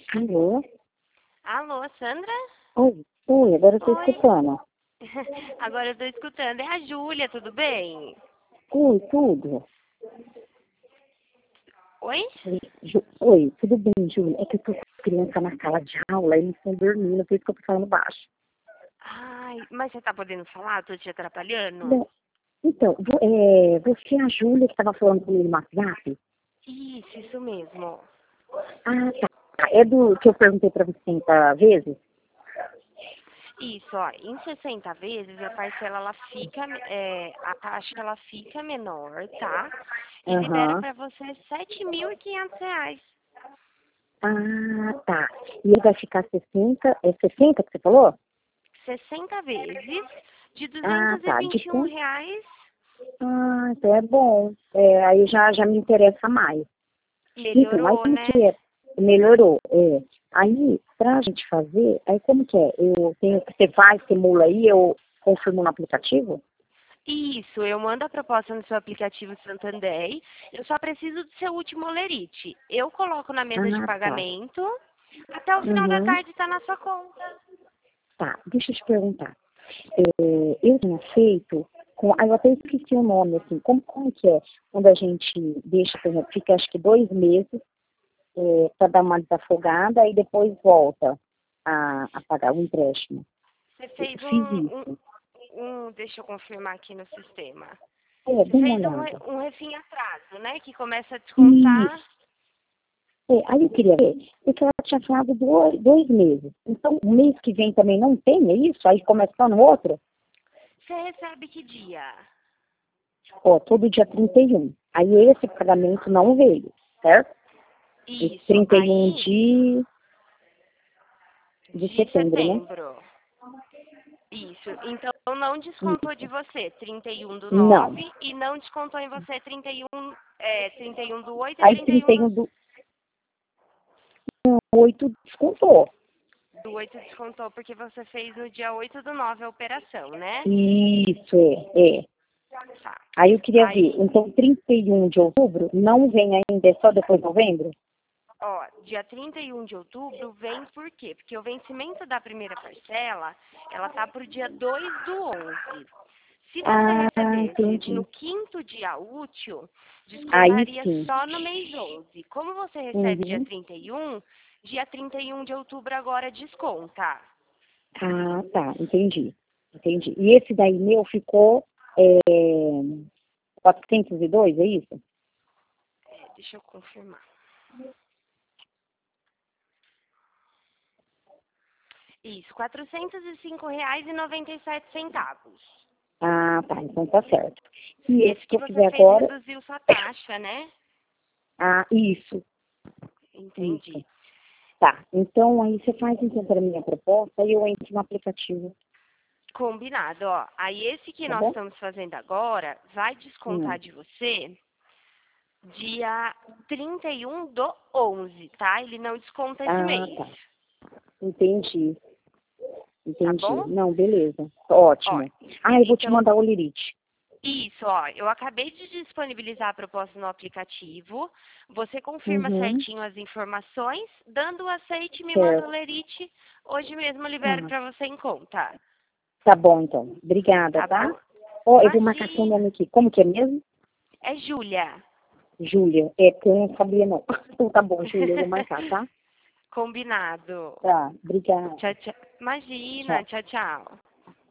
Alô? Alô, Sandra? Oi, agora eu tô Oi. escutando. Agora eu tô escutando. É a Júlia, tudo bem? Oi, tudo? Oi? Oi, tudo bem, Júlia? É que eu tô com a criança na sala de aula, eles estão dormindo, por isso que eu tô falando baixo. Ai, mas você tá podendo falar? Tô te atrapalhando? Não, então, você é a Júlia que estava falando comigo no WhatsApp? Isso mesmo. Ah, tá. É do que eu perguntei pra você 30 vezes? Isso, ó, em 60 vezes a parcela ela fica, a taxa ela fica menor, tá? E libera Aham. pra você R$ 7.500. Ah, tá. E ele vai ficar 60, é 60 que você falou? 60 vezes de Ah, duzentos e tá. vinte e um reais. Ah, então é bom. É, aí já me interessa mais. Então, aí Melhorou, como né? que é? Melhorou, é. Aí, pra gente fazer, aí como que é? Eu tenho, você vai, simula aí, eu confirmo no aplicativo? Isso, eu mando a proposta no seu aplicativo Santander. Eu só preciso do seu último olerite. Eu coloco na mesa de Ah, tá. pagamento. Até o final da Uhum. tarde está na sua conta. Tá, deixa eu te perguntar. Eu tinha feito, eu até esqueci o nome, assim, como que é? Quando a gente deixa, por exemplo, fica acho que 2 meses para dar uma desafogada e depois volta a pagar o empréstimo. Você Eu fez fiz isso. deixa eu confirmar aqui no sistema. Você Dê uma fez olhada. um refim atraso, né? Que começa a descontar. Isso. Aí eu queria ver, porque ela tinha falado 2 meses. Então, o mês que vem também não tem, é isso? Aí começa só no outro? Você recebe que dia? Ó, todo dia 31. Aí esse pagamento não veio, certo? Esse Isso, 31 aí de de setembro, né? setembro. Isso. Então não descontou de Isso. você 31 do Não. 9 e não descontou em você 31 do 8 e Aí 31 31/8 descontou. do 8 descontou porque você fez no dia 8 do 9 a operação, né? Isso, é. Tá. Aí eu queria ver, Aí, então 31 de outubro não vem ainda, é só depois de novembro? ó, dia 31 de outubro vem por quê? Porque o vencimento da primeira parcela, ela tá pro dia 2 do 11. Se você Ah, recebesse no entendi. quinto dia útil, Aí descontaria sim. só no mês 11. Como você recebe Uhum. dia 31 de outubro agora desconta. Ah, tá, entendi. Entendi. E esse daí meu ficou 402, é isso? Deixa eu confirmar. Isso, R$ 405,97. Ah, tá, então tá certo. E esse Esse que que eu você fizer fez agora, reduziu sua taxa, né? ah, isso. Entendi. Tá, então aí você faz então para mim a proposta e eu entro no aplicativo, Combinado, ó. Aí esse que tá nós bom? estamos fazendo agora vai descontar Hum. de você dia 31 do 11, tá? Ele não desconta esse Ah, mês, tá, entendi, tá entendi. bom? Não, beleza, Ó, ótimo. Ah, eu vou te então, mandar o Lirite. isso, ó. Eu acabei de disponibilizar a proposta no aplicativo. Você confirma Uhum, certinho as informações, dando o aceite, me manda o certo. lerite. Hoje mesmo eu libero Tá, pra você em conta. tá bom então. Obrigada, Tá tá? bom? Ó, eu vou marcar seu Imagina. nome aqui. Como que é mesmo? É Júlia. Júlia. É, porque eu não sabia não. Então tá bom, Júlia, eu vou marcar, tá? Combinado. Tá, obrigada. Tchau, tchau. Imagina. Tchau. Tchau, tchau.